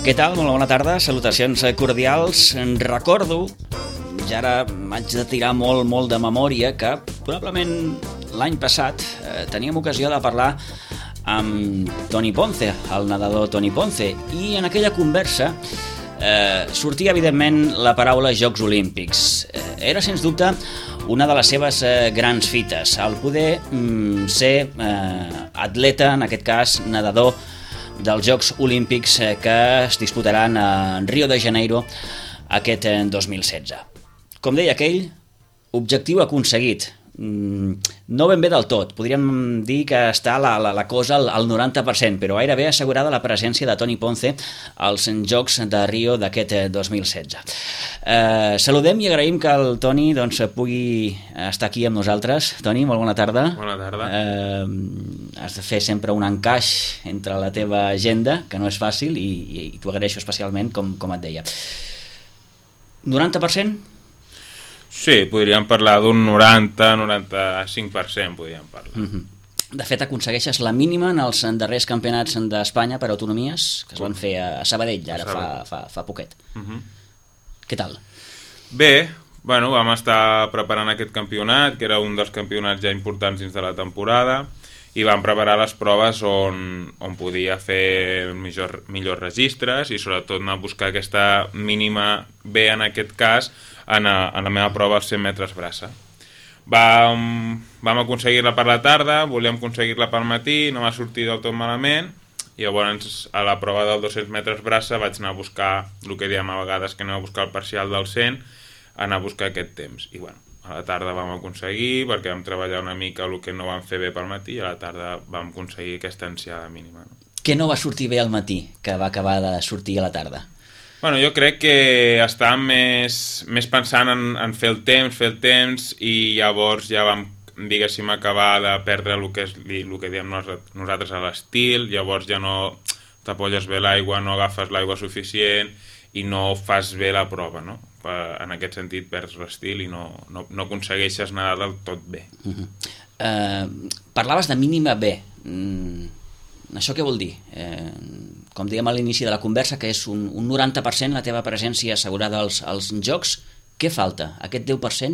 Què tal? Molt bona tarda, salutacions cordials. Recordo, ja ara m'haig de tirar molt de memòria, que probablement l'any passat teníem ocasió de parlar amb Toni Ponce, el nedador Toni Ponce, i en aquella conversa sortia evidentment la paraula Jocs Olímpics. Era sens dubte una de les seves grans fites, el poder ser atleta, en aquest cas nedador, dels Jocs Olímpics que es disputaran a Rio de Janeiro aquest 2016. Com deia aquell, objectiu aconseguit. No ben bé del tot, podríem dir que està la cosa al 90%, però gairebé assegurada la presència de Toni Ponce als Jocs de Rio d'aquest 2016. Saludem i agraïm que el Toni pugui estar aquí amb nosaltres. Toni, molt bona tarda. Bona tarda. Has de fer sempre un encaix entre la teva agenda, que no és fàcil, i t'ho agraeixo especialment, com et deia. 90%? Sí, podríem parlar d'un 90-95%, podríem parlar. De fet, aconsegueixes la mínima en els darrers campionats d'Espanya per autonomies, que es van fer a Sabadell, ara fa poquet. Què tal? Bé, bueno, vam estar preparant aquest campionat, que era un dels campionats ja importants dins de la temporada, i vam preparar les proves on podia fer millors registres i sobretot anar a buscar aquesta mínima B, en aquest cas, en la meva prova als 100 metres braça. Vam aconseguir-la per la tarda, volíem aconseguir-la pel matí, no va sortir del tot malament, i llavors a la prova del 200 metres braça vaig anar a buscar el que diem a vegades, que anem a buscar el parcial del 100, anar a buscar aquest temps. I bueno, a la tarda vam aconseguir, perquè vam treballar una mica el que no vam fer bé pel matí, i a la tarda vam aconseguir aquesta ansiada mínima. Què no va sortir bé al matí, que va acabar de sortir a la tarda? Bueno, jo crec que estàvem més pensant en fer el temps, i llavors ja vam, diguéssim, acabar de perdre el que diem nosaltres a l'estil. Llavors ja no t'apolles bé l'aigua, no agafes l'aigua suficient i no fas bé la prova, no? En aquest sentit perds l'estil i no aconsegueixes nedar del tot bé. Parlaves de mínima B. Això què vol dir? Com dèiem a l'inici de la conversa, que és un 90% la teva presència assegurada als Jocs. Què falta? Aquest 10%?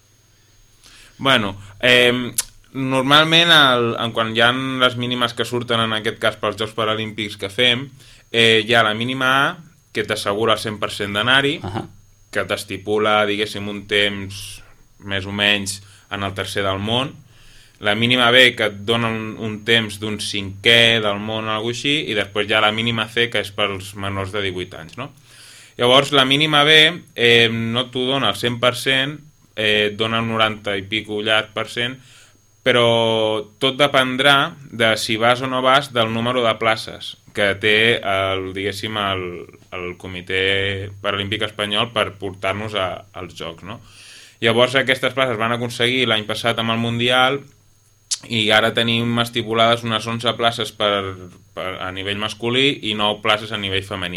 Bueno, normalment quan hi ha les mínimes que surten, en aquest cas pels Jocs Paralímpics que fem, hi ha la mínima A, que t'assegura el 100% d'anar-hi, que t'estipula, diguéssim, un temps més o menys en el tercer del món, la mínima B, que et dona un temps d'un cinquè del món o alguna així, i després hi ha la mínima C, que és pels menors de 18 anys, no? Llavors, la mínima B no t'ho dona al 100%, et dona el 90 i pico llarg per cent, però tot dependrà de si vas o no vas del número de places que té, diguéssim, el Comitè Paralímpic Espanyol per portar-nos als Jocs, no? Llavors, aquestes places van aconseguir l'any passat amb el Mundial, i ara tenim estipulades unes 11 places a nivell masculí i 9 places a nivell femení.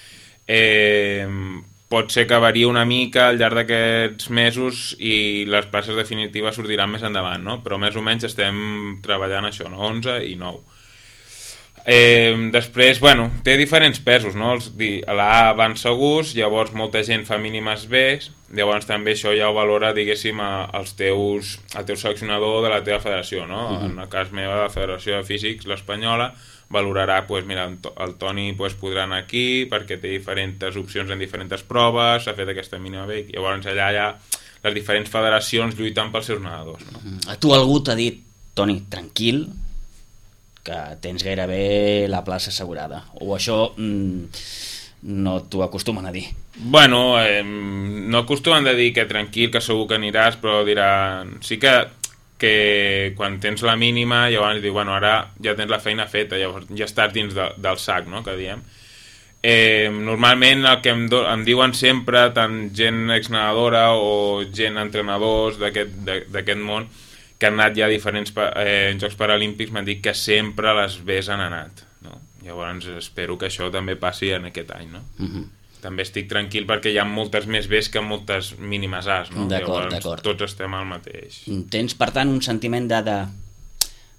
Pot ser que variï una mica al llarg d'aquests mesos i les places definitives sortiran més endavant, no? Però més o menys estem treballant això, no? 11 i 9. Després, bueno, té diferents pesos, no? A la A van segurs, llavors molta gent fa mínimes B, llavors també això ja ho valora, diguéssim, el teu seleccionador de la teva federació, no? En el cas meu, la Federació de Físics, l'espanyola, valorarà, mira, el Toni podrà anar aquí perquè té diferents opcions en diferents proves, s'ha fet aquesta mínima B, i llavors allà hi ha les diferents federacions lluitant pels seus nedadors, no? A tu algú t'ha dit, Toni, tranquil, que tens gairebé la plaça assegurada, o això no t'ho acostumen a dir? Bueno, no acostumen a dir que tranquil, que segur que aniràs, però diran... Sí que quan tens la mínima, llavors diu, bueno, ara ja tens la feina feta, llavors ja estàs dins del sac, no?, que diem. Normalment el que em diuen sempre, tant gent exnedadora o gent entrenadors d'aquest món, que han anat ja a diferents Jocs Paralímpics, m'han dit que sempre les Bs han anat, no? Llavors espero que això també passi en aquest any, no? També estic tranquil perquè hi ha moltes més Bs que moltes mínimes As, no? D'acord. Llavors tots estem al mateix. Tens, per tant, un sentiment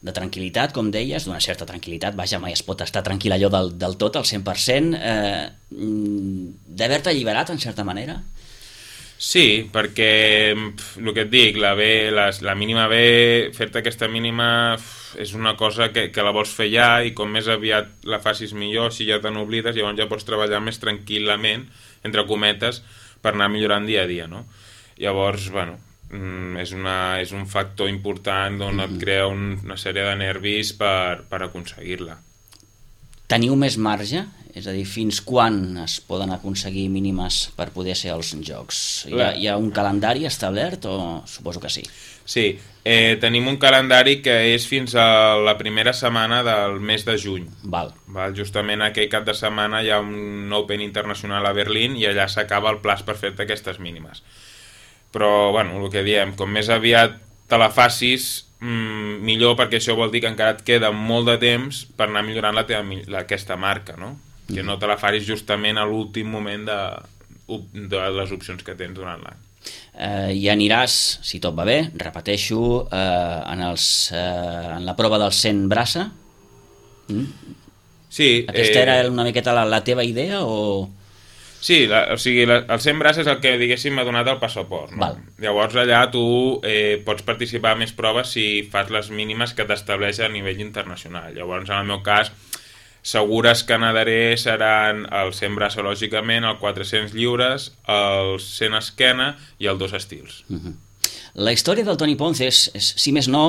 de tranquil·litat, com deies, d'una certa tranquil·litat, vaja, mai es pot estar tranquil allò del tot, al 100%, d'haver-te alliberat, en certa manera? Sí, perquè el que et dic, la mínima B, fer-te aquesta mínima és una cosa que la vols fer ja, i com més aviat la facis millor, si ja te n'oblides, llavors ja pots treballar més tranquil·lament, entre cometes, per anar millorant dia a dia, no? Llavors, bueno, és un factor important on et crea una sèrie de nervis per aconseguir-la. Teniu més marge? És a dir, fins quan es poden aconseguir mínimes per poder ser als Jocs? Hi ha un calendari establert o suposo que sí? Sí, tenim un calendari que és fins a la primera setmana del mes de juny. Val. Justament aquell cap de setmana hi ha un Open internacional a Berlín i allà s'acaba el plaç per fer-te aquestes mínimes. Però, bueno, el que diem, com més aviat te la facis, millor, perquè això vol dir que encara et queda molt de temps per anar millorant aquesta marca, no? Que no te la facis justament a l'últim moment de les opcions que tens durant l'any. I aniràs, si tot va bé, repeteixo, en la prova del 100 braça? Sí. Aquesta era una miqueta la teva idea o...? Sí, o sigui, el 100 braç és el que, diguéssim, m'ha donat el passaport, no? Val. Llavors allà tu pots participar a més proves si fas les mínimes que t'estableix a nivell internacional. Llavors, en el meu cas, segures que nadaré seran el 100 braça, lògicament, el 400 lliures, el 100 esquena i el 2 estils. La història del Toni Ponce és, si més no,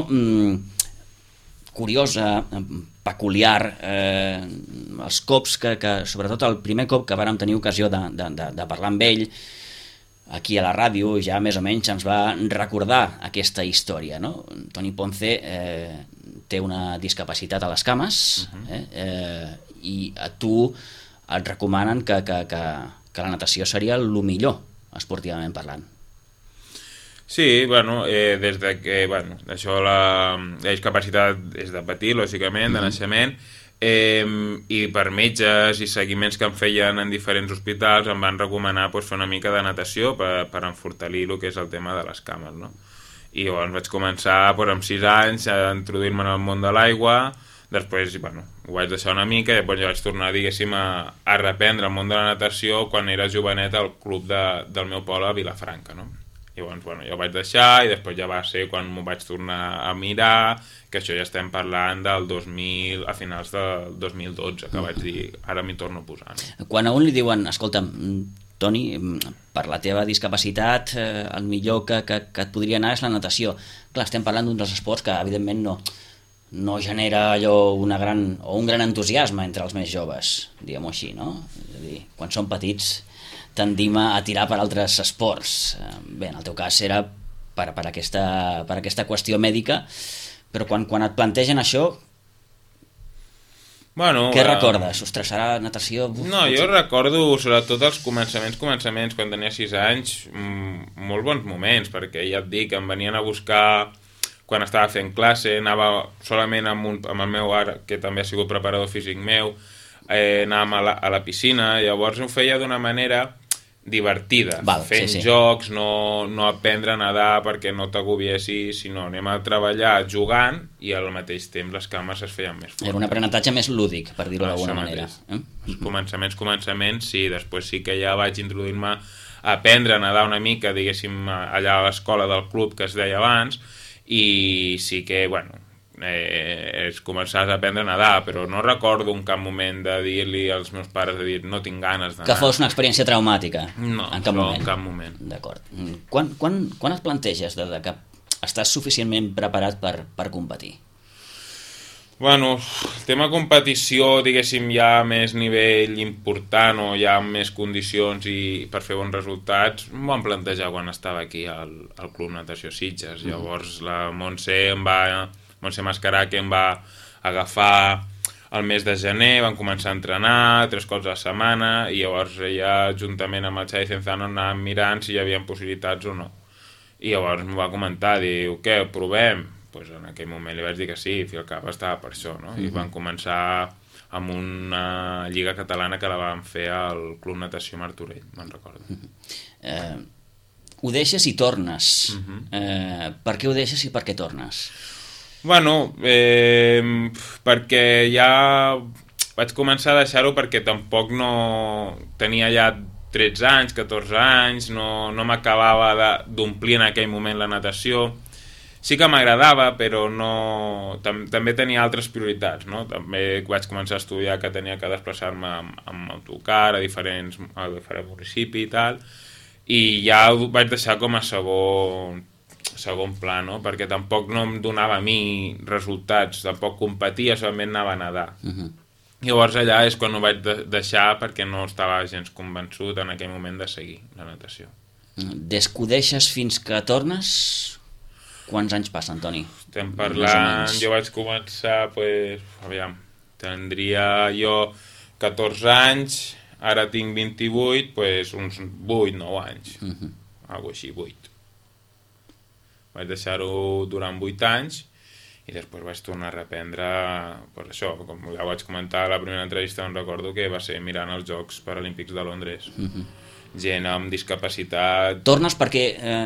curiosa, peculiar. Els cops que sobretot el primer cop que vàrem tenir ocasió de parlar amb ell aquí a la ràdio, ja més o menys ens va recordar aquesta història, no? Toni Ponce té una discapacitat a les cames, i a tu et recomanen que la natació seria el millor, esportivament parlant. Sí, bueno, des de que, bueno, això la discapacitat és de patir, lògicament, de naixement, i per metges i seguiments que em feien en diferents hospitals em van recomanar fer una mica de natació per enfortalir el que és el tema de les cames, no? I llavors vaig començar amb 6 anys a introduir-me en el món de l'aigua. Després, bueno, ho vaig deixar una mica i després ja vaig tornar, diguéssim, a reprendre el món de la natació quan era jovenet al club del meu poble a Vilafranca, no? Llavors, bueno, ja ho vaig deixar i després ja va ser quan m'ho vaig tornar a mirar, que això ja estem parlant del 2000, a finals del 2012, que vaig dir, ara m'hi torno a posar. No? Quan a un li diuen, escolta'm, Toni, per la teva discapacitat, el millor que et podria anar és la natació. Clar, estem parlant d'un dels esports que, evidentment, no genera allò un gran entusiasme entre els més joves, diguem-ho així, no? És a dir, quan són petits tendim a tirar per altres esports. Bé, en el teu cas era per aquesta qüestió mèdica, però quan et plantegen això, bueno, què recordes? Ostres, serà natació... No, jo recordo sobretot els començaments, quan tenia 6 anys, molt bons moments, perquè ja et dic, em venien a buscar quan estava fent classe, anava solament amb el meu art, que també ha sigut preparador físic meu, anàvem a la piscina, llavors ho feia d'una manera divertida, fent jocs, no aprendre a nedar perquè no t'agobiessis, sinó anem a treballar jugant i al mateix temps les cames es feien més fortes. Era un aprenentatge més lúdic, per dir-ho d'alguna manera. Començaments, sí, després sí que ja vaig introduir-me a aprendre a nedar una mica, diguéssim, allà a l'escola del club que es deia abans, i sí que, bueno, és començar a aprendre a nedar, però no recordo en cap moment de dir-li als meus pares no tinc ganes d'anar. Que fos una experiència traumàtica? No, en cap moment. D'acord. Quan et planteges que estàs suficientment preparat per competir? Bueno, el tema competició, diguéssim, ja a més nivell important o ja amb més condicions i per fer bons resultats, m'ho van plantejar quan estava aquí al Club Natació Sitges. Llavors la Montse Mascarà, que em va agafar el mes de gener, van començar a entrenar 3 cops a la setmana i llavors ella, juntament amb el Xavi Cenzano, anàvem mirant si hi havia possibilitats o no. I llavors m'ho va comentar, diu, què, provem? Pues en aquell moment li vaig dir que sí, i al cap estava per això, no? I van començar amb una lliga catalana que la vam fer al Club Natació Martorell, me'n recordo. Ho deixes i tornes. Per què ho deixes i per què tornes? Bueno, perquè ja vaig començar a deixar-ho perquè tampoc no... Tenia ja 13 anys, 14 anys, no m'acabava d'omplir en aquell moment la natació. Sí que m'agradava, però no... També tenia altres prioritats, no? També vaig començar a estudiar que tenia que desplaçar-me amb autocar a diferents municipis i tal, i ja ho vaig deixar com a segon pla, no? Perquè tampoc no em donava a mi resultats, tampoc competia, solament anava a nedar. Llavors allà és quan ho vaig deixar perquè no estava gens convençut en aquell moment de seguir la natació. Des que ho deixes fins que tornes, quants anys passen, Toni? Estem parlant, jo vaig començar, tindria jo 14 anys, ara tinc 28, uns 8-9 anys, algo així, 8. Vaig deixar-ho durant 8 anys i després vaig tornar a reprendre per això, com ja vaig comentar a la primera entrevista, em recordo que va ser mirant els Jocs Paralímpics de Londres. Gent amb discapacitat... Tornes perquè...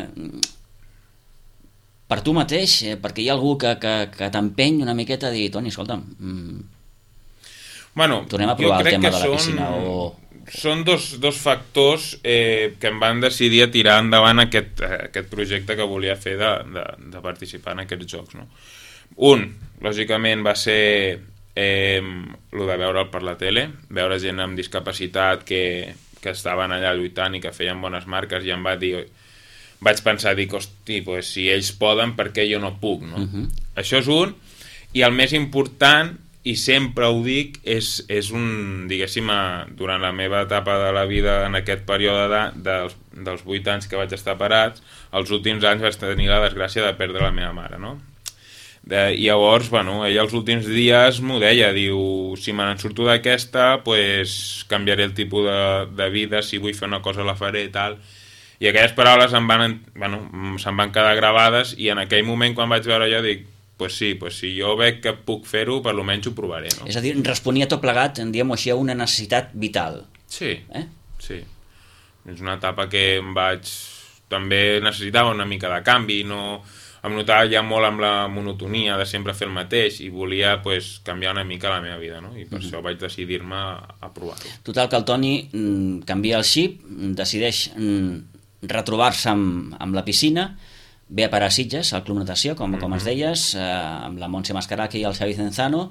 per tu mateix, perquè hi ha algú que t'empeny una miqueta a dir, Toni, escolta'm, tornem a provar el tema de la piscina o... Són dos factors que em van decidir a tirar endavant aquest projecte que volia fer de participar en aquests jocs, no? Un, lògicament, va ser el de veure'l per la tele, veure gent amb discapacitat que estaven allà lluitant i que feien bones marques, i em va dir... Vaig pensar, hosti, si ells poden, per què jo no puc, no? Això és un, i el més important... i sempre ho dic, és diguéssim, durant la meva etapa de la vida en aquest període dels 8 anys que vaig estar parats, els últims anys vaig tenir la desgràcia de perdre la meva mare, no? I llavors, ella els últims dies m'ho deia, diu, si me n'en surto d'aquesta, canviaré el tipus de vida, si vull fer una cosa la faré i tal. I aquelles paraules se'n van quedar gravades, i en aquell moment quan vaig veure jo dic, si jo veig que puc fer-ho, per almenys ho provaré, no? És a dir, responia tot plegat, diguem-ho així, a una necessitat vital. Sí, sí. És una etapa que també necessitava una mica de canvi, em notava ja molt amb la monotonia de sempre fer el mateix, i volia canviar una mica la meva vida, no? I per això vaig decidir-me a provar-ho. Total, que el Toni canvia el xip, decideix retrobar-se amb la piscina, ve a parar a Sitges, al Club Natació, com es deies, amb la Montse Mascaraki i el Xavi Cenzano,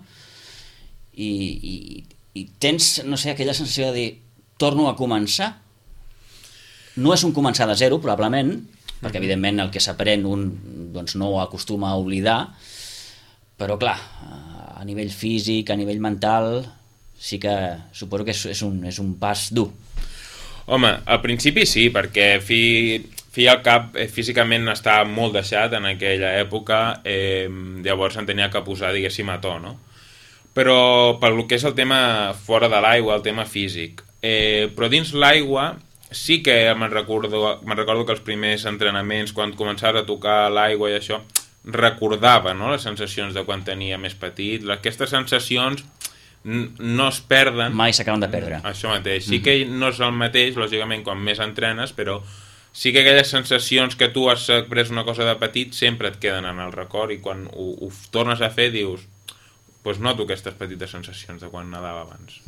i tens, no sé, aquella sensació de dir, torno a començar. No és un començar de zero, probablement, perquè evidentment el que s'aprèn un no ho acostuma a oblidar, però clar, a nivell físic, a nivell mental, sí que suposo que és un pas dur. Home, al principi sí, perquè feia el cap, físicament estava molt deixat en aquella època, llavors em tenia que posar, diguéssim, a to, no? Però per lo que és el tema fora de l'aigua, el tema físic. Però dins l'aigua sí que me'n recordo que els primers entrenaments, quan començava a tocar l'aigua i això, recordava, no?, les sensacions de quan tenia més petit. Aquestes sensacions no es perden. Mai s'acaben de perdre. Això mateix. Sí que no és el mateix, lògicament, quan més entrenes, però sí que aquelles sensacions que tu has après una cosa de petit sempre et queden en el record, i quan ho tornes a fer dius, noto aquestes petites sensacions de quan nedava abans.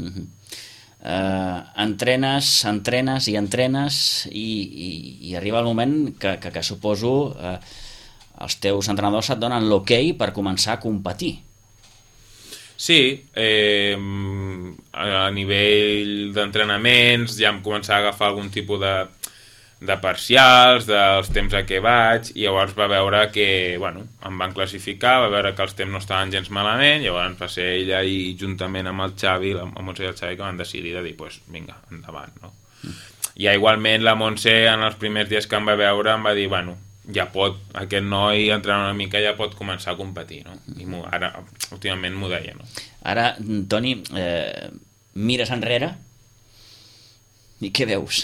Entrenes i arriba el moment que suposo els teus entrenadors et donen l'ok per començar a competir. Sí, a nivell d'entrenaments ja em començava a agafar algun tipus de parcials, dels temps a què vaig, i llavors va veure que, em van classificar, va veure que els temps no estaven gens malament, llavors va ser ella i juntament amb el Xavi, la Montse i el Xavi, que van decidir de dir, vinga, endavant, no? I igualment la Montse, en els primers dies que em va veure, em va dir, ja pot, aquest noi entrenant una mica ja pot començar a competir, no? I ara, últimament m'ho deia, no? Ara, Toni, mires enrere i què veus?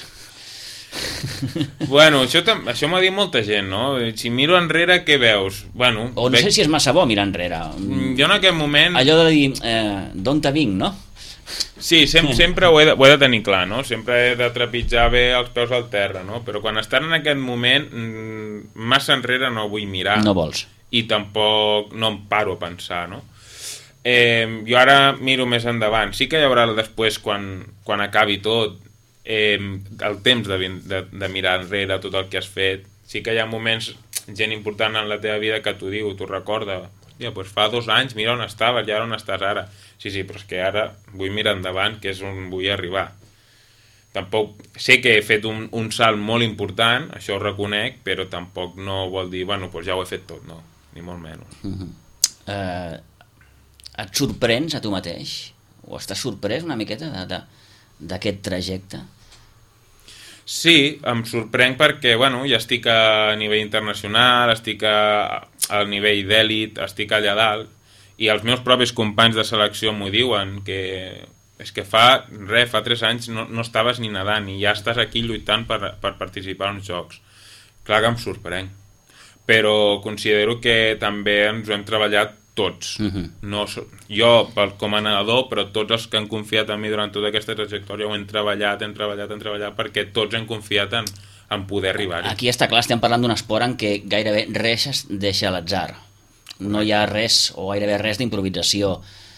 Això m'ha dit molta gent, no? Si miro enrere, què veus? O no sé si és massa bo mirar enrere. Jo en aquest moment... Allò de dir, d'on te vinc, no? Sí, sempre ho he de tenir clar, no? Sempre he de trepitjar bé els peus al terra, no? Però quan estàs en aquest moment, massa enrere no vull mirar. No vols. i tampoc no em paro a pensar, no? Jo ara miro més endavant. Sí que hi haurà després, quan acabi tot, el temps de mirar enrere tot el que has fet. Sí que hi ha moments, gent important en la teva vida que t'ho diu, t'ho recorda. Hòstia, doncs fa 2 anys, mira on estaves i ara on estàs ara. Sí, però és que ara vull mirar endavant, que és on vull arribar. Tampoc sé que he fet un salt molt important, això ho reconec, però tampoc no vol dir, bueno, doncs ja ho he fet tot, no, ni molt menys. Et sorprens a tu mateix? O estàs sorprès una miqueta d'aquest trajecte? Sí, em sorprenc perquè, bueno, ja estic a nivell internacional, estic al nivell d'èlit, estic allà dalt, i els meus propis companys de selecció m'ho diuen, que és que fa 3 anys no estaves ni nedant i ja estàs aquí lluitant per participar en uns jocs. Clar que em sorprenc, però considero que també ens ho hem treballat tots. No, jo com a nedador, però tots els que han confiat en mi durant tota aquesta trajectòria ho hem treballat perquè tots hem confiat en poder arribar-hi. Aquí està clar, estem parlant d'un esport en què gairebé res es deixa a l'atzar. No hi ha res o gairebé res d'improvisació.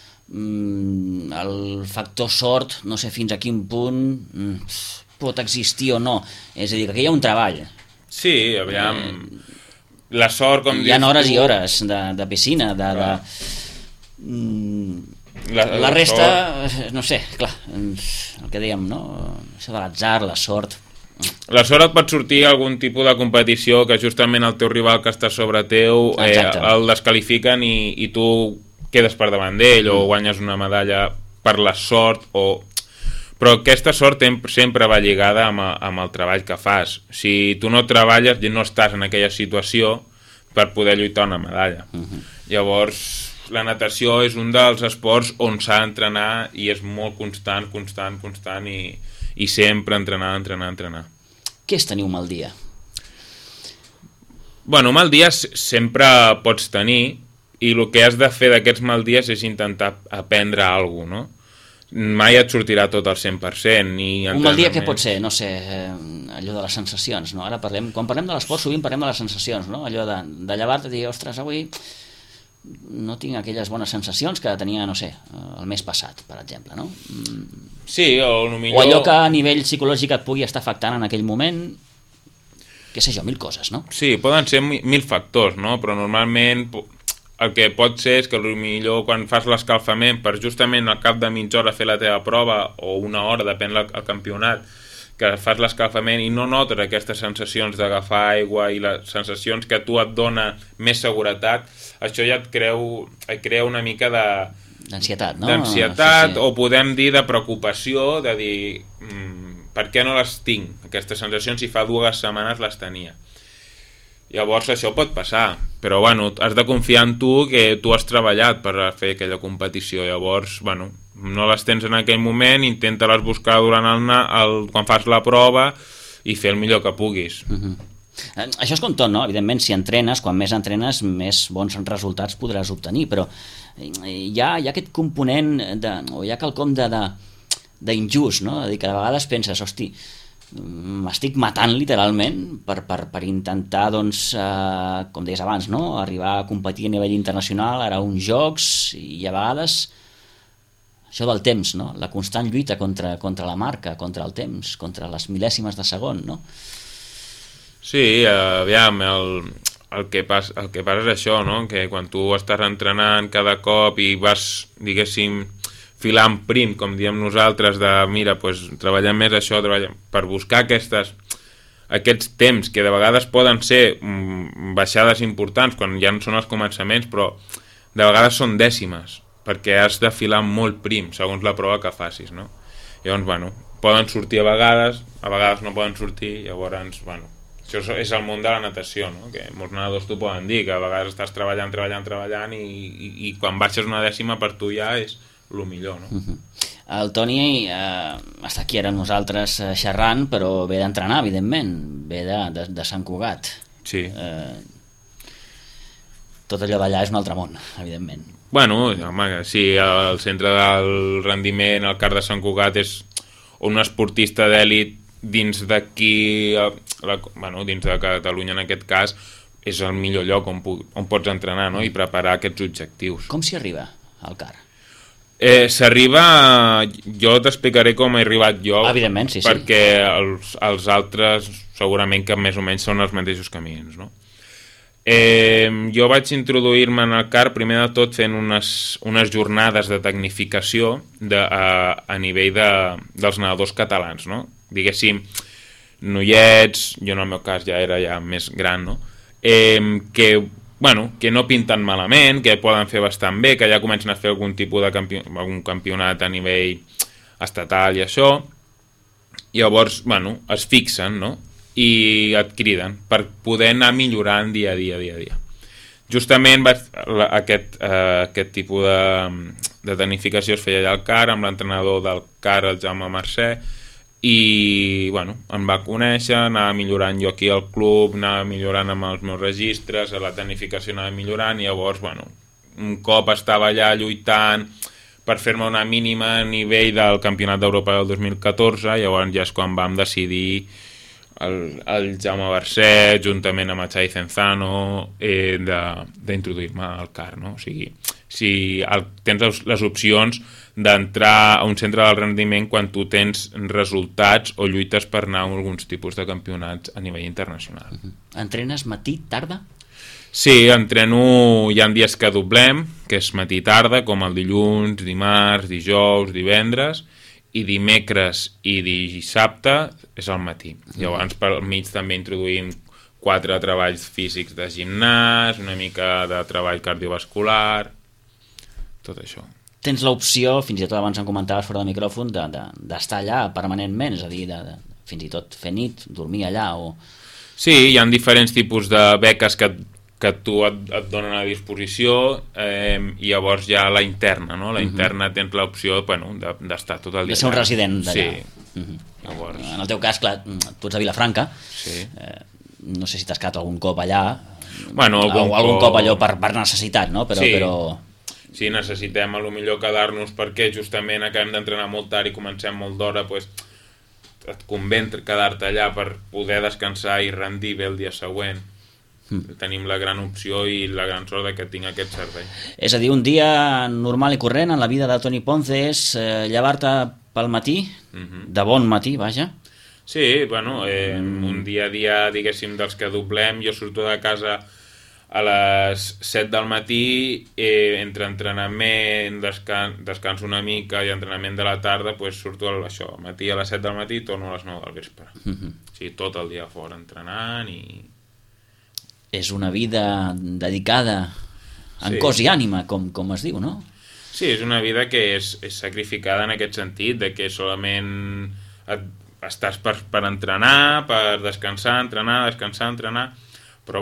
El factor sort, no sé fins a quin punt pot existir o no. És a dir, que aquí hi ha un treball. Sí, aviam... La sort, com dius... Hi ha hores i hores de piscina, la resta, no sé, clar, el que dèiem, no? Això de l'atzar, la sort... La sort et pot sortir algun tipus de competició que justament el teu rival que està sobre teu el descalifiquen i tu quedes per davant d'ell o guanyes una medalla per la sort però aquesta sort sempre va lligada amb el treball que fas. Si tu no treballes i no estàs en aquella situació per poder lluitar una medalla. Llavors la natació és un dels esports on s'ha d'entrenar i és molt constant i sempre entrenar. Què és tenir un mal dia? Bueno, mal dia sempre pots tenir i el que has de fer d'aquests mal dies és intentar aprendre alguna cosa, no? Mai et sortirà tot al 100%. Un mal dia que pot ser, no sé, allò de les sensacions, no? Ara quan parlem de l'esport sovint parlem de les sensacions, no? Allò de llevar-te i dir, ostres, avui no tinc aquelles bones sensacions que tenia, no sé, el mes passat, per exemple, no? Sí, o millor... O allò que a nivell psicològic et pugui estar afectant en aquell moment, què sé jo, 1000 coses, no? Sí, poden ser 1000 factors, no? Però normalment el que pot ser és que potser quan fas l'escalfament per justament al cap de mitja hora fer la teva prova o una hora, depèn del campionat, que fas l'escalfament i no notes aquestes sensacions d'agafar aigua i les sensacions que a tu et dona més seguretat, això ja et crea una mica d'ansietat, no? D'ansietat, sí. O podem dir de preocupació, de dir per què no les tinc, aquestes sensacions, si fa 2 setmanes les tenia. Llavors això pot passar, però bueno, has de confiar en tu, que tu has treballat per fer aquella competició. Llavors, bueno, no les tens en aquell moment, intenta-les buscar durant quan fas la prova i fer el millor que puguis. Això és com tot, no? Evidentment, si entrenes, quan més entrenes, més bons resultats podràs obtenir, però hi ha aquest component o hi ha quelcom d'injust, no? És a dir, que de vegades penses, hosti, m'estic matant literalment per intentar, doncs, com deies abans, no? Arribar a competir a nivell internacional, ara uns jocs, i a vegades això del temps, no? La constant lluita contra la marca, contra el temps, contra les mil·lèsimes de segon, no? Sí, aviam, el que passa és això, no? Que quan tu estàs entrenant cada cop i vas, diguéssim, filant prim, com diem nosaltres, de mira, doncs treballem més això, per buscar aquests temps que de vegades poden ser baixades importants quan ja no són els començaments, però de vegades són dècimes, perquè has de filar molt prim segons la prova que facis, no? Llavors, bueno, poden sortir a vegades no poden sortir, llavors, bueno, això és el món de la natació, no? Que molts nedadors t'ho poden dir, que a vegades estàs treballant i quan baixes una dècima per tu ja és el millor, no? El Toni està aquí ara amb nosaltres xerrant, però ve d'entrenar, evidentment, ve de Sant Cugat. Sí. Tot allò d'allà és un altre món, evidentment. Bueno, home, sí, el centre del rendiment, el CAR de Sant Cugat, és un esportista d'èlit dins d'aquí, dins de Catalunya en aquest cas, és el millor lloc on pots entrenar, no? I preparar aquests objectius. Com s'hi arriba al CAR? S'arriba... Jo t'explicaré com he arribat jo. Evidentment, sí. Perquè els altres segurament que més o menys són els mateixos camins, no? Jo vaig introduir-me en el CAR primer de tot fent unes jornades de tecnificació a nivell dels nedadors catalans, no? Diguéssim, noiets, jo en el meu cas ja era més gran, no? Que no pinten malament, que poden fer bastant bé, que ja comencen a fer algun tipus de algun campionat a nivell estatal i això. Llavors, es fixen, no? I et criden per poder anar millorant dia a dia. Justament aquest tipus de tecnificació es feia allà al CAR amb l'entrenador del CAR, el Jaume Mercè, i em va conèixer, anava millorant jo aquí al club, anava millorant amb els meus registres, a la tecnificació anava millorant, i llavors un cop estava allà lluitant per fer-me una mínima a nivell del Campionat d'Europa del 2014, llavors ja és quan vam decidir el Jaume Mercè, juntament amb el Xavi Cenzano, d'introduir-me al CAR, no? O sigui, si tens les opcions d'entrar a un centre del rendiment quan tu tens resultats o lluites per anar a alguns tipus de campionats a nivell internacional. Entrenes matí, tarda? Sí, entreno, hi ha dies que doblem, que és matí-tarda, com el dilluns, dimarts, dijous, divendres, i dimecres i dissabte és al matí. Llavors, pel mig també introduïm 4 treballs físics de gimnàs, una mica de treball cardiovascular, tot això. Tens l'opció, fins i tot abans em comentaves fora de micròfon, d'estar allà permanentment, és a dir, fins i tot fer nit, dormir allà o... Sí, hi ha diferents tipus de beques que tu et donen a disposició, i llavors hi ha la interna, no? La interna tens l'opció d'estar tot el dia. De ser un resident d'allà. Sí. Llavors... En el teu cas, clar, tu ets a Vilafranca, sí. No sé si t'has quedat algun cop allà, algun cop allò per necessitat, no? Sí. Si necessitem a lo millor quedar-nos perquè justament acabem d'entrenar molt tard i comencem molt d'hora, et convé quedar-te allà per poder descansar i rendir bé el dia següent. Tenim la gran opció i la gran sort que tinc aquest servei. És a dir, un dia normal i corrent en la vida de Toni Ponce és llevar-te pel matí, de bon matí, vaja. Sí, un dia a dia, diguéssim, dels que doblem, jo surto de casa a les 7 del matí, entre entrenament, descanso una mica i entrenament de la tarda, surto al matí a les 7 del matí i torno a les 9 del vespre. O sigui, tot el dia fora entrenant i... És una vida dedicada en cos i ànima, com es diu, no? Sí, és una vida que és sacrificada en aquest sentit, de que solament estàs per entrenar, per descansar, entrenar, però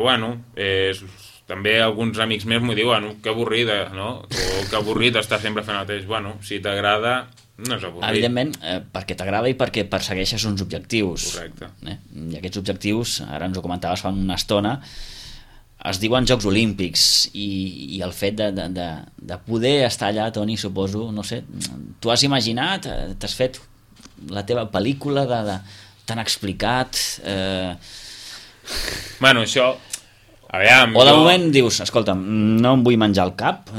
també alguns amics meus m'ho diuen, que avorrida, no? O que avorrit estar sempre fent el mateix. Si t'agrada, no és avorrit. Evidentment, perquè t'agrada i perquè persegueixes uns objectius. Correcte. I aquests objectius, ara ens ho comentaves fa una estona, es diuen Jocs Olímpics, i el fet de poder estar allà, Toni, suposo, no sé, tu has imaginat, t'has fet la teva pel·lícula, t'han explicat... Això... Aviam, o de moment dius, escolta'm, no em vull menjar el cap,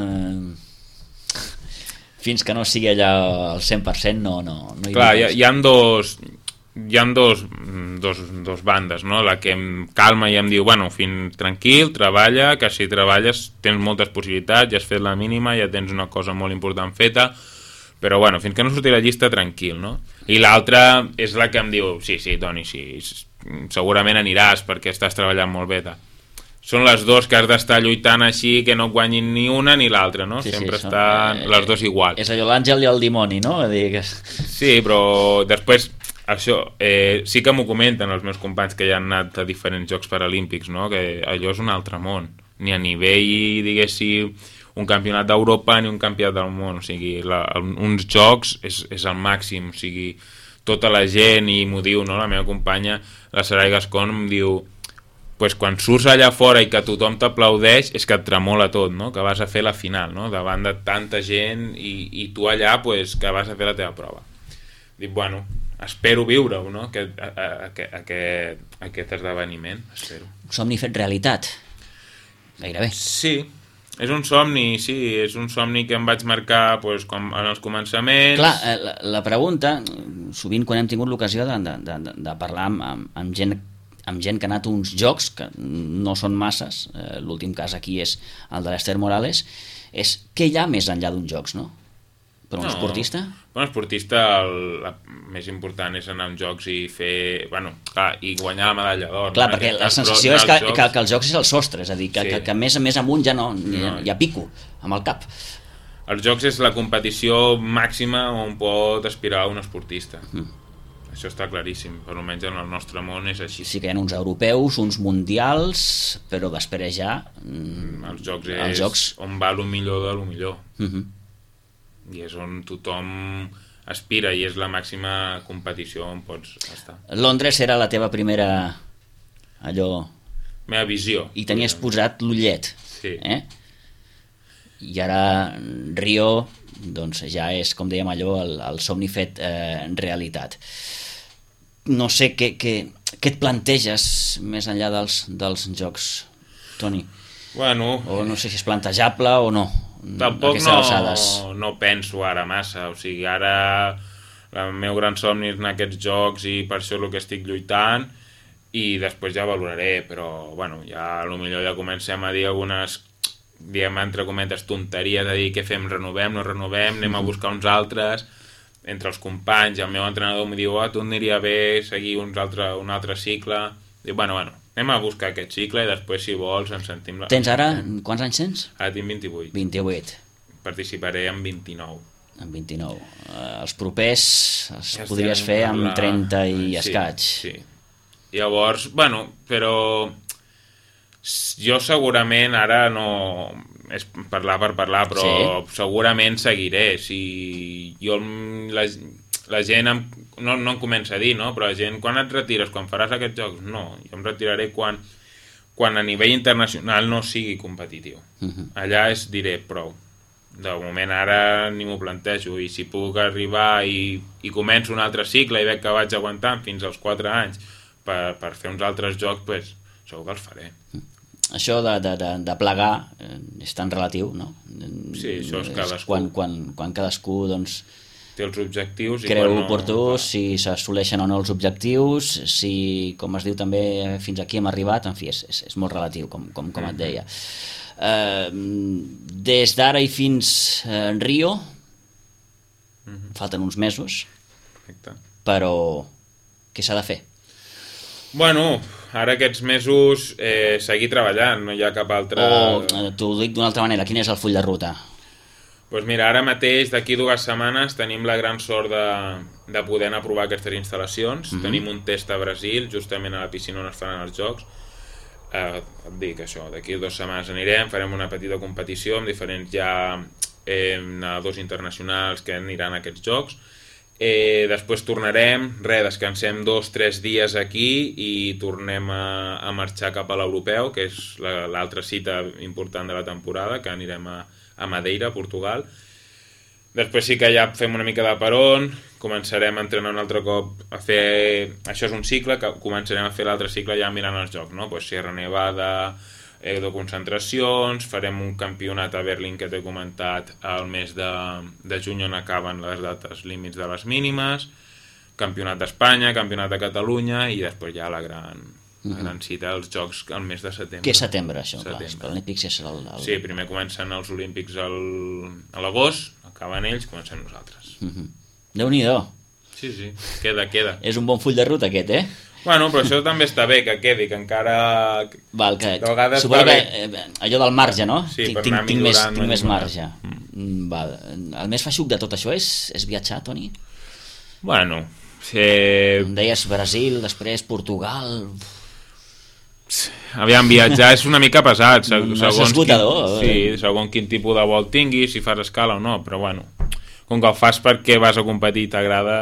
fins que no sigui allà al 100%, no hi... Clar, hi ha dos bandes, no? La que em calma i em diu, tranquil, treballa, que si treballes tens moltes possibilitats, ja has fet la mínima, ja tens una cosa molt important feta, però fins que no surti la llista, tranquil, no? I l'altra és la que em diu, sí, Toni, sí, segurament aniràs perquè estàs treballant molt bé. Són les dos que has d'estar lluitant així, que no guanyin ni una ni l'altra, no? Sí, sempre estan les dos igual. És allò l'àngel i el dimoni, no? Sí, però després, això, sí que m'ho comenten els meus companys que ja han anat a diferents Jocs Paralímpics, no? Que allò és un altre món. Ni a nivell, diguéssim, un campionat d'Europa ni un campionat del món. O sigui, uns jocs és el màxim. O sigui, tota la gent, i m'ho diu, no? La meva companya, la Sarai Gascon, em diu... quan surts allà fora i que tothom t'aplaudeix és que et tremola tot, no? Que vas a fer la final, no? Davant de tanta gent i tu allà que vas a fer la teva prova. Dic, espero viure-ho, no? Aquest esdeveniment, espero. Somni fet realitat. gairebé. Sí, és un somni, és un somni que em vaig marcar doncs, en els començaments. Clar, la pregunta, sovint quan hem tingut l'ocasió de parlar amb gent que ha anat a uns jocs, que no són masses, l'últim cas aquí és el de l'Esther Morales, és què hi ha més enllà d'uns jocs, no? Per un esportista? Per un esportista el més important és anar a uns jocs i fer... Bueno, clar, i guanyar la medalla d'or. Clar, perquè la sensació és que els jocs és el sostre, és a dir, que més amunt ja no, ja pico amb el cap. Els jocs és la competició màxima on pot aspirar un esportista. Això està claríssim, per almenys en el nostre món és així. Sí que hi ha uns europeus, uns mundials, però després ja... Els jocs on va el millor de lo millor. I és on tothom aspira i és la màxima competició on pots estar. Londres era la teva primera meva visió. I tenies posat l'ullet. Sí. I ara Rio doncs ja és, com dèiem allò, el somni fet realitat. No sé què et planteges més enllà dels jocs, Toni? Bueno... O no sé si és plantejable o no. Tampoc no penso ara massa, o sigui, ara el meu gran somni és anar a aquests jocs i per això és el que estic lluitant i després ja valoraré, però bueno, ja potser ja comencem a dir algunes, diguem, entre cometes, tonteries, de dir què fem, renovem, no renovem, anem a buscar uns altres, entre els companys, el meu entrenador em diu, tu aniria bé seguir un altre cicle, diu, bueno, anem a buscar aquest cicle i després, si vols, ens sentim... Tens ara... Quants anys tens? Ara tinc 28. 28. Participaré en 29. En 29. Els propers els podries fer amb 30 i escaig. Sí. Llavors, bueno, però jo segurament ara no... És parlar per parlar, però segurament seguiré. Si jo... La gent no em comença a dir, no? Però la gent, quan et retires, quan faràs aquests jocs? No, jo em retiraré quan a nivell internacional no sigui competitiu. Allà diré prou. De moment ara ni m'ho plantejo, i si puc arribar i començo un altre cicle i veig que vaig aguantant fins als 4 anys per fer uns altres jocs, doncs segur que els faré. Això de plegar és tan relatiu, no? Sí, això és cadascú. Quan cadascú, doncs... té els objectius i creu oportú, si s'assoleixen o no els objectius, si, com es diu també, fins aquí hem arribat, en fi, és molt relatiu, com et deia. Des d'ara i fins Rio, falten uns mesos, però què s'ha de fer? Bueno, ara aquests mesos seguir treballant, no hi ha cap altre... O, t'ho dic d'una altra manera, quin és el full de ruta? Doncs mira, ara mateix, d'aquí 2 setmanes, tenim la gran sort de poder anar a provar aquestes instal·lacions. Tenim un test a Brasil, justament a la piscina on es faran els jocs. Et dic això, d'aquí 2 setmanes anirem, farem una petita competició amb diferents nedadors internacionals que aniran a aquests jocs. Després tornarem, descansem 2-3 dies aquí i tornem a marxar cap a l'europeu, que és l'altra cita important de la temporada, que anirem a Madeira, Portugal. Després sí que ja fem una mica de peron, començarem a entrenar un altre cop a fer... Això és un cicle, que començarem a fer l'altre cicle ja mirant els jocs, no? Pues Sierra Nevada, de concentracions, farem un campionat a Berlín que t'he comentat al mes de juny on acaben les dates límits de les mínimes, campionat d'Espanya, campionat de Catalunya i després ja la gran cita als jocs al mes de setembre. Què és setembre, això? L'Olímpics és el... Sí, primer comencen els Olímpics a l'agost, acaben ells, comencem nosaltres. Déu-n'hi-do. Sí, queda. És un bon full de ruta aquest, Bueno, però això també està bé, que quedi, que encara... Val, que suposo que allò del marge, no? Sí, per anar millorant. Tinc més marge. Val. El més feixuc de tot això és viatjar, Toni? Bueno... Em deies Brasil, després Portugal... Aviam, viatjar és una mica pesat, és esgotador. Segons quin tipus de vol tinguis, si fas escala o no, però bueno, com que ho fas perquè vas a competir i t'agrada,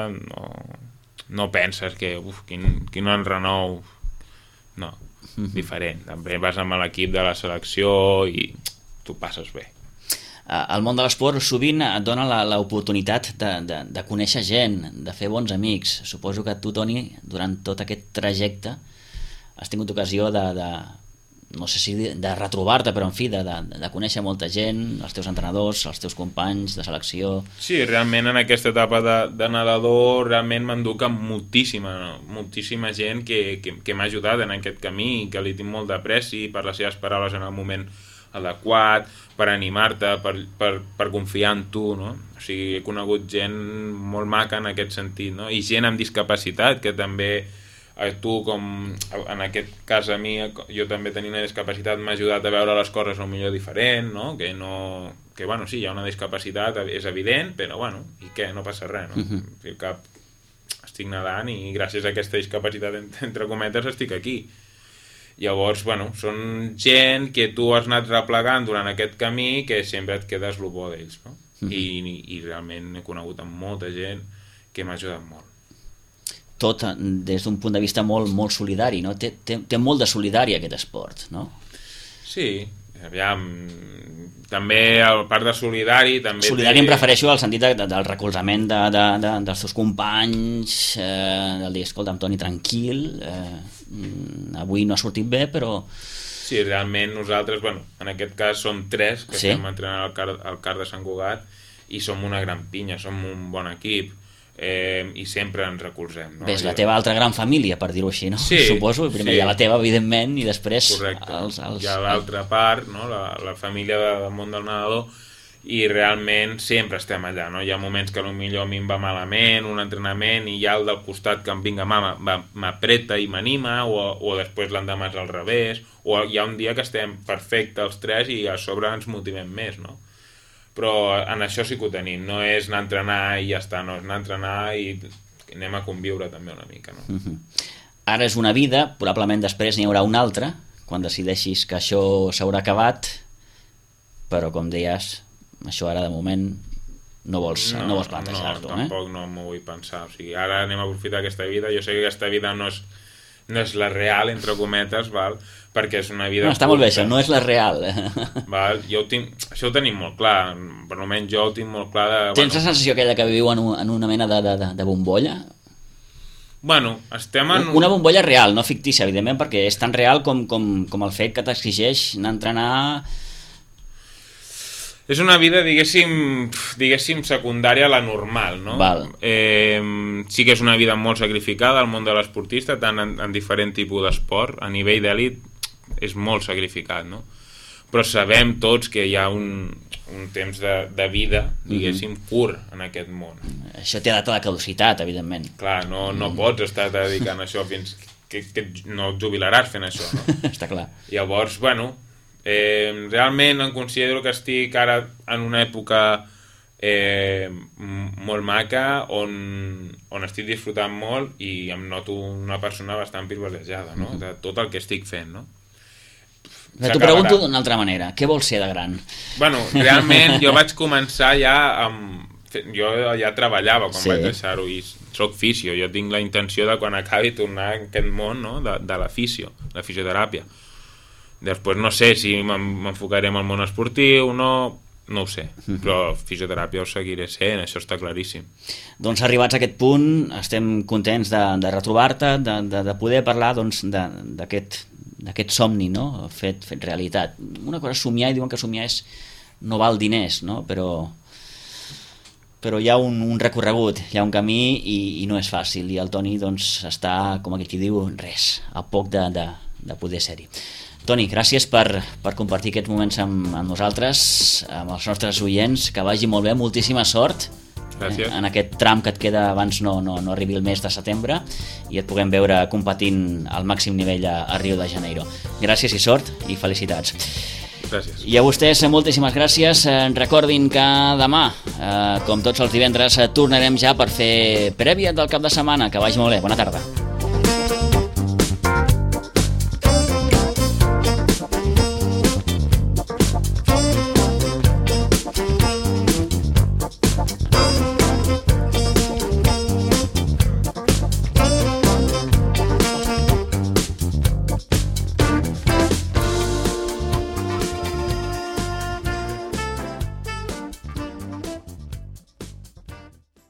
no penses que quin enrenou, no, diferent. També vas amb l'equip de la selecció i t'ho passes bé. El món de l'esport sovint et dona l'oportunitat de conèixer gent, de fer bons amics. Suposo que tu, Toni, durant tot aquest trajecte has tingut ocasió no sé si de retrobar-te, però en fi, de conèixer molta gent, els teus entrenadors, els teus companys de selecció. Sí, realment en aquesta etapa de nedador realment m'enduc amb moltíssima gent que m'ha ajudat en aquest camí i que li tinc molt d'apreci per les seves paraules en el moment adequat, per animar-te, per confiar en tu, no? O sigui, he conegut gent molt maca en aquest sentit, no? I gent amb discapacitat, que també tu, com en aquest cas a mi, jo també tenia una discapacitat, m'ha ajudat a veure les coses millor diferent, no? Que bueno, sí, hi ha una discapacitat, és evident, però bueno, i què? No passa res, no? Al cap estic nedant i gràcies a aquesta discapacitat, entre cometes, estic aquí. Llavors, bueno, són gent que tu has anat replegant durant aquest camí que sempre et quedes el bo d'ells, no? I realment he conegut amb molta gent que m'ha ajudat molt. Tot des d'un punt de vista molt, molt solidari, no? Té molt de solidari aquest esport, no? Sí, aviam, també a part de solidari també solidari em refereixo al sentit del recolzament dels teus companys, del dir, escolta, Toni, tranquil, avui no ha sortit bé, però... Sí, realment nosaltres, bueno, en aquest cas som 3 que estem entrenant al CAR de Sant Cugat i som una gran pinya, som un bon equip, i sempre ens recolzem, no? Ves, la teva altra gran família, per dir-ho així, no? Sí, suposo, primer hi ha la teva, evidentment, i després... Correcte, hi ha l'altra part, no? La família del món del nedador, i realment sempre estem allà, no? Hi ha moments que potser a mi em va malament, un entrenament, i hi ha el del costat que em vinga, m'apreta i m'anima, o després l'endemà és al revés, o hi ha un dia que estem perfectes els 3 i a sobre ens motivem més, no? Però en això sí que ho tenim, no és anar a entrenar i ja està, no, és anar a entrenar i anem a conviure també una mica, no? Ara és una vida, probablement després n'hi haurà una altra, quan decideixis que això s'haurà acabat, però com deies, això ara de moment no vols plantejar-t'ho. No, tampoc no m'ho vull pensar, o sigui, ara anem a aprofitar aquesta vida, jo sé que aquesta vida no és la real, entre cometes, val? Perquè és una vida... No, està molt bé, això, no és la real. Val? Això ho tenim molt clar, per almenys jo ho tinc molt clar. Tens la sensació aquella que viu en una mena de bombolla? Bueno, estem en... Una bombolla real, no fictícia, evidentment, perquè és tan real com el fet que t'exigeix anar a entrenar... És una vida, diguéssim, secundària a la normal, no? Val. Sí que és una vida molt sacrificada al món de l'esportista, tant en diferent tipus d'esport, a nivell d'elit és molt sacrificat, no? Però sabem tots que hi ha un temps de vida, diguéssim, curt en aquest món. Això té data de caducitat, evidentment. Clar, no pots estar dedicant a això fins que no et jubilaràs fent això, no? Està clar. Llavors, bueno... realment em considero que estic ara en una època molt maca on estic disfrutant molt i em noto una persona bastant privilegiada, no? De tot el que estic fent, no? T'ho pregunto d'una altra manera, què vols ser de gran? Bueno, realment jo vaig començar ja jo ja treballava quan vaig deixar-ho i soc fisio, jo tinc la intenció de quan acabi tornar a aquest món, no? De la fisioteràpia. Després no sé si m'enfocaré en el món esportiu, no ho sé, però fisioteràpia ho seguiré sent, això està claríssim. Doncs arribats a aquest punt, estem contents de retrobar-te, de poder parlar d'aquest somni, no? fet realitat. Una cosa és somiar, i diuen que somiar no val diners, no? Però hi ha un recorregut, hi ha un camí i no és fàcil, i el Toni doncs, està, com aquí diu, a poc de poder ser-hi. Toni, gràcies per compartir aquests moments amb nosaltres, amb els nostres oients, que vagi molt bé, moltíssima sort en aquest tram que et queda abans no arribi el mes de setembre i et puguem veure competint al màxim nivell a Rio de Janeiro. Gràcies i sort i felicitats. Gràcies. I a vostès moltíssimes gràcies. Recordin que demà, com tots els divendres, tornarem ja per fer prèvia del cap de setmana. Que vagi molt bé, bona tarda.